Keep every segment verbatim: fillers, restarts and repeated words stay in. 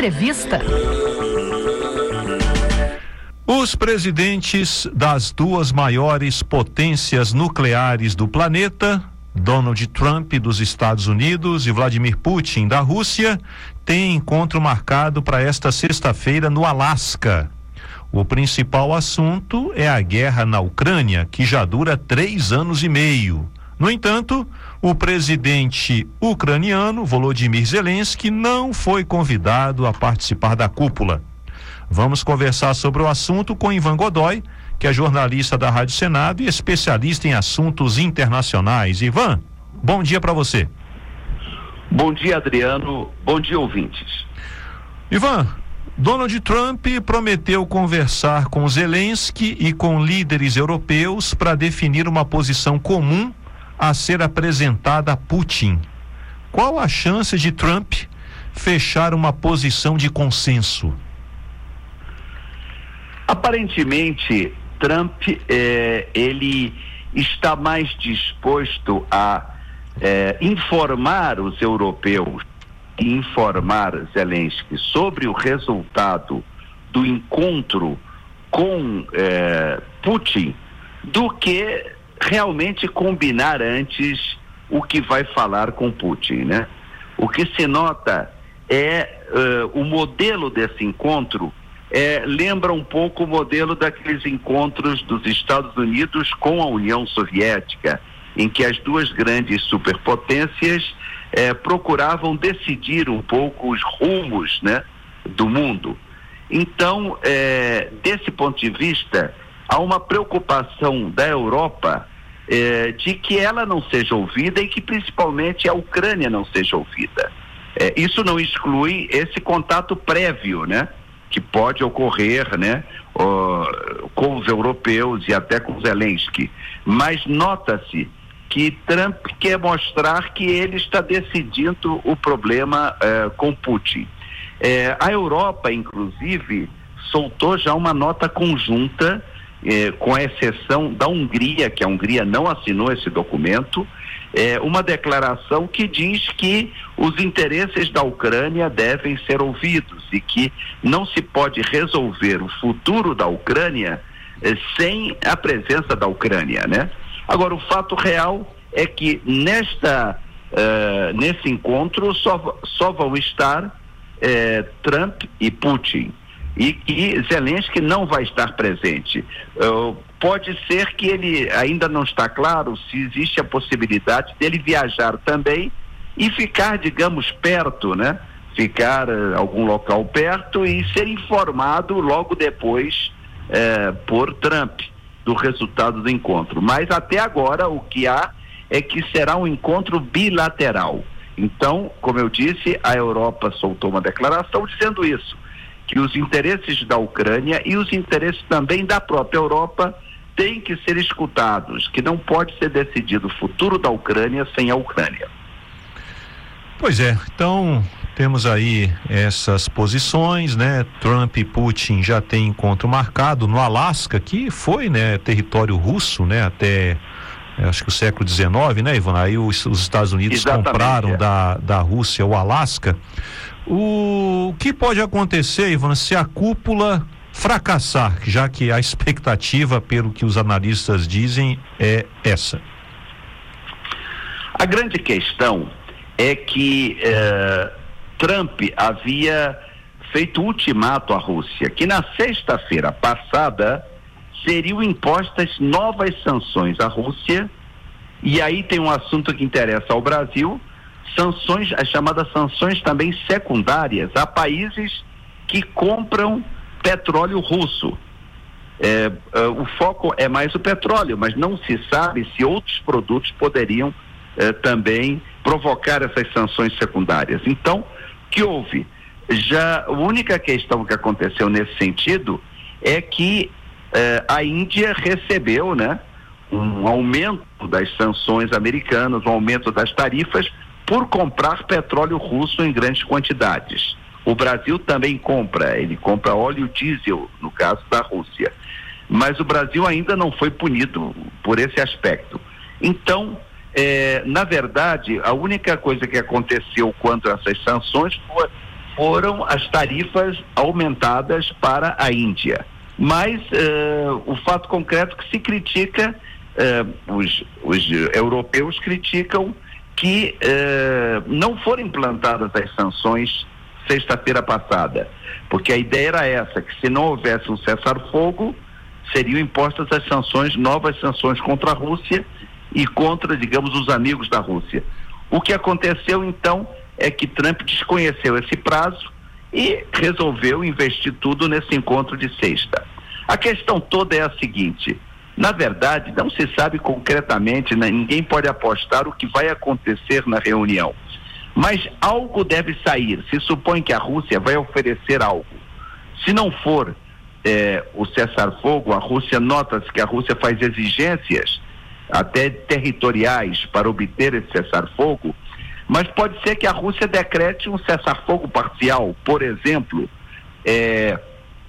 Entrevista. Os presidentes das duas maiores potências nucleares do planeta, Donald Trump dos Estados Unidos e Vladimir Putin da Rússia, têm encontro marcado para esta sexta-feira no Alasca. O principal assunto é a guerra na Ucrânia, que já dura três anos e meio. No entanto, o presidente ucraniano, Volodymyr Zelensky, não foi convidado a participar da cúpula. Vamos conversar sobre o assunto com Ivan Godoy, que é jornalista da Rádio Senado e especialista em assuntos internacionais. Ivan, bom dia para você. Bom dia, Adriano. Bom dia, ouvintes. Ivan, Donald Trump prometeu conversar com Zelensky e com líderes europeus para definir uma posição comum a ser apresentada a Putin. Qual a chance de Trump fechar uma posição de consenso? Aparentemente, Trump eh, ele está mais disposto a eh, informar os europeus e informar Zelensky sobre o resultado do encontro com eh, Putin do que realmente combinar antes o que vai falar com Putin, né? O que se nota é uh, o modelo desse encontro é, lembra um pouco o modelo daqueles encontros dos Estados Unidos com a União Soviética, em que as duas grandes superpotências eh, procuravam decidir um pouco os rumos, né, do mundo. Então, eh, desse ponto de vista, há uma preocupação da Europa eh, de que ela não seja ouvida e que principalmente a Ucrânia não seja ouvida. Eh, isso não exclui esse contato prévio, né, que pode ocorrer, né, uh, com os europeus e até com Zelensky. Mas nota-se que Trump quer mostrar que ele está decidindo o problema uh, com Putin. Eh, a Europa, inclusive, soltou já uma nota conjunta, eh, com a exceção da Hungria, que a Hungria não assinou esse documento, eh, uma declaração que diz que os interesses da Ucrânia devem ser ouvidos e que não se pode resolver o futuro da Ucrânia eh, sem a presença da Ucrânia, né? Agora, o fato real é que nesta, uh, nesse encontro só, só vão estar eh, Trump e Putin, e que Zelensky não vai estar presente. Uh, pode ser que ele ainda não está claro se existe a possibilidade dele viajar também e ficar, digamos, perto, né? Ficar uh, algum local perto e ser informado logo depois uh, por Trump do resultado do encontro. Mas até agora o que há é que será um encontro bilateral. Então, como eu disse, a Europa soltou uma declaração dizendo isso, que os interesses da Ucrânia e os interesses também da própria Europa têm que ser escutados, que não pode ser decidido o futuro da Ucrânia sem a Ucrânia. Pois é, então temos aí essas posições, né? Trump e Putin já têm encontro marcado no Alasca, que foi, né, território russo, né, até acho que o século dezenove, né, Ivan? Aí os, os Estados Unidos Exatamente, compraram é. da, da Rússia o Alasca. O que pode acontecer, Ivan, se a cúpula fracassar, já que a expectativa, pelo que os analistas dizem, é essa? A grande questão é que eh, Trump havia feito ultimato à Rússia, que na sexta-feira passada seriam impostas novas sanções à Rússia, e aí tem um assunto que interessa ao Brasil, sanções, as chamadas sanções também secundárias a países que compram petróleo russo. É, é, o foco é mais o petróleo, mas não se sabe se outros produtos poderiam é, também provocar essas sanções secundárias. Então, o que houve? Já a única questão que aconteceu nesse sentido é que é, a Índia recebeu, né, um aumento das sanções americanas, um aumento das tarifas por comprar petróleo russo em grandes quantidades. O Brasil também compra, ele compra óleo diesel, no caso da Rússia. Mas o Brasil ainda não foi punido por esse aspecto. Então, eh, na verdade, a única coisa que aconteceu quanto a essas sanções foi, foram as tarifas aumentadas para a Índia. Mas uh, o fato concreto que se critica, uh, os, os europeus criticam que uh, não foram implantadas as sanções sexta-feira passada, porque a ideia era essa, que se não houvesse um cessar-fogo, seriam impostas as sanções, novas sanções contra a Rússia e contra, digamos, os amigos da Rússia. O que aconteceu então é que Trump desconheceu esse prazo e resolveu investir tudo nesse encontro de sexta. A questão toda é a seguinte: na verdade, não se sabe concretamente, né? Ninguém pode apostar o que vai acontecer na reunião, mas algo deve sair. Se supõe que a Rússia vai oferecer algo. Se não for é, o cessar-fogo, a Rússia, nota-se que a Rússia faz exigências até territoriais para obter esse cessar-fogo, mas pode ser que a Rússia decrete um cessar-fogo parcial, por exemplo, é,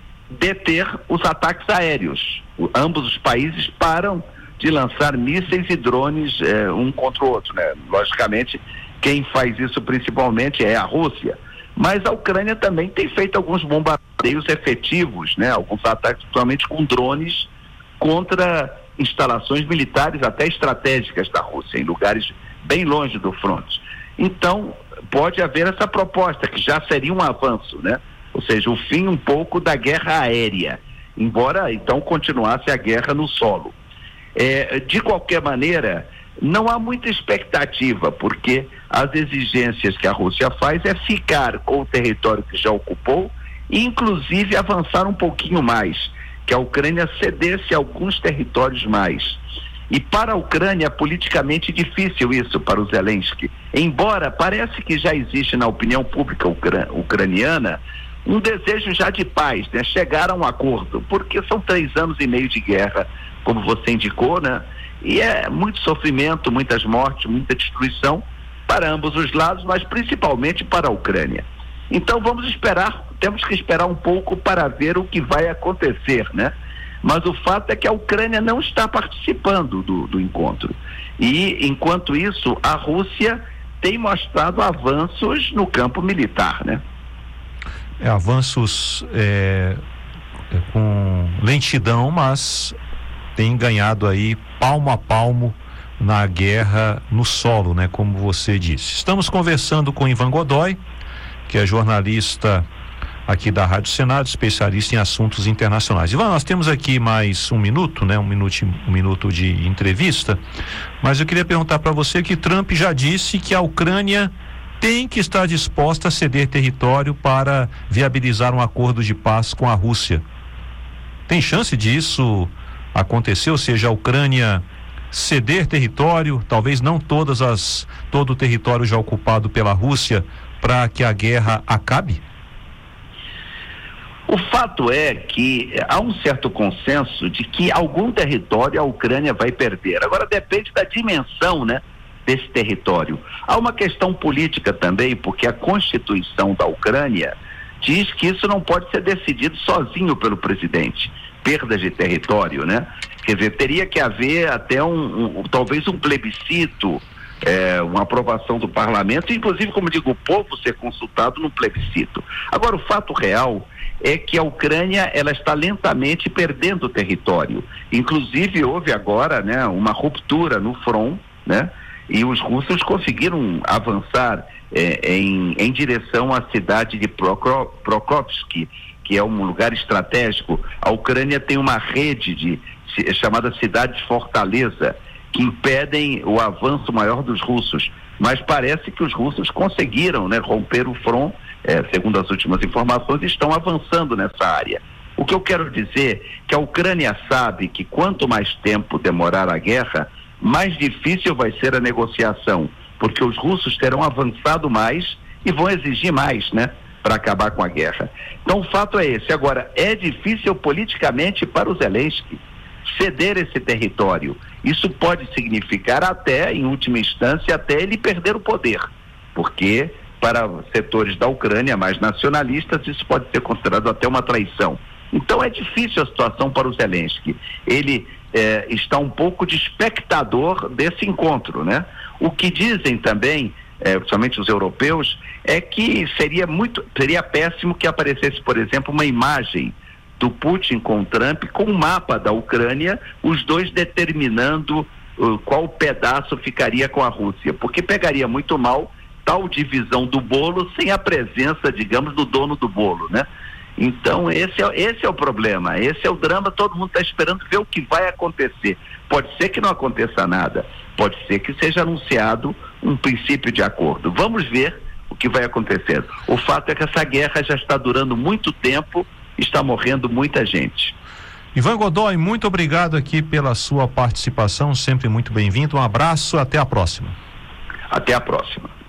deter os ataques aéreos. O, ambos os países param de lançar mísseis e drones é, um contra o outro, né? Logicamente, quem faz isso principalmente é a Rússia, mas a Ucrânia também tem feito alguns bombardeios efetivos, né? Alguns ataques, principalmente com drones, contra instalações militares até estratégicas da Rússia, em lugares bem longe do fronte. Então, pode haver essa proposta, que já seria um avanço, né? Ou seja, o fim um pouco da guerra aérea, embora então continuasse a guerra no solo. É, de qualquer maneira, não há muita expectativa, porque as exigências que a Rússia faz é ficar com o território que já ocupou e inclusive avançar um pouquinho mais, que a Ucrânia cedesse alguns territórios mais. E para a Ucrânia é politicamente difícil isso, para o Zelensky, embora parece que já existe na opinião pública ucra- ucraniana um desejo já de paz, né? Chegar a um acordo, porque são três anos e meio de guerra, como você indicou, né? E é muito sofrimento, muitas mortes, muita destruição para ambos os lados, mas principalmente para a Ucrânia. Então vamos esperar, temos que esperar um pouco para ver o que vai acontecer, né? Mas o fato é que a Ucrânia não está participando do, do encontro. E, enquanto isso, a Rússia tem mostrado avanços no campo militar, né? É, avanços é, é, com lentidão, mas tem ganhado aí palmo a palmo na guerra no solo, né? Como você disse. Estamos conversando com Ivan Godoy, que é jornalista aqui da Rádio Senado, especialista em assuntos internacionais. Ivan, nós temos aqui mais um minuto, né? Um minuto, um minuto de entrevista, mas eu queria perguntar para você que Trump já disse que a Ucrânia tem que estar disposta a ceder território para viabilizar um acordo de paz com a Rússia. Tem chance disso acontecer, ou seja, a Ucrânia ceder território, talvez não todas as, todo o território já ocupado pela Rússia, para que a guerra acabe? O fato é que há um certo consenso de que algum território a Ucrânia vai perder. Agora depende da dimensão, né, desse território. Há uma questão política também, porque a Constituição da Ucrânia diz que isso não pode ser decidido sozinho pelo presidente. Perdas de território, né? Quer dizer, teria que haver até um, um talvez um plebiscito, é, uma aprovação do parlamento, inclusive, como digo, o povo ser consultado no plebiscito. Agora, o fato real é que a Ucrânia, ela está lentamente perdendo território. Inclusive, houve agora, né, uma ruptura no front, né? E os russos conseguiram avançar é, em, em direção à cidade de Prokopsk, que é um lugar estratégico. A Ucrânia tem uma rede de, chamada Cidades Fortaleza, que impedem o avanço maior dos russos. Mas parece que os russos conseguiram, né, romper o front, é, segundo as últimas informações, e estão avançando nessa área. O que eu quero dizer é que a Ucrânia sabe que quanto mais tempo demorar a guerra, mais difícil vai ser a negociação, porque os russos terão avançado mais e vão exigir mais, né, para acabar com a guerra. Então o fato é esse. Agora, é difícil politicamente para o Zelensky ceder esse território. Isso pode significar até, em última instância, até ele perder o poder, porque para setores da Ucrânia mais nacionalistas isso pode ser considerado até uma traição. Então é difícil a situação para o Zelensky. Ele é, está um pouco de espectador desse encontro, né? O que dizem também é, principalmente os europeus, é que seria muito, seria péssimo que aparecesse, por exemplo, uma imagem do Putin com o Trump com um mapa da Ucrânia, os dois determinando uh, qual pedaço ficaria com a Rússia, porque pegaria muito mal tal divisão do bolo sem a presença, digamos, do dono do bolo, né? Então esse é, esse é o problema, esse é o drama, todo mundo está esperando ver o que vai acontecer. Pode ser que não aconteça nada, pode ser que seja anunciado um princípio de acordo. Vamos ver o que vai acontecer. O fato é que essa guerra já está durando muito tempo, está morrendo muita gente. Ivan Godoy, muito obrigado aqui pela sua participação, sempre muito bem-vindo. Um abraço, até a próxima. Até a próxima.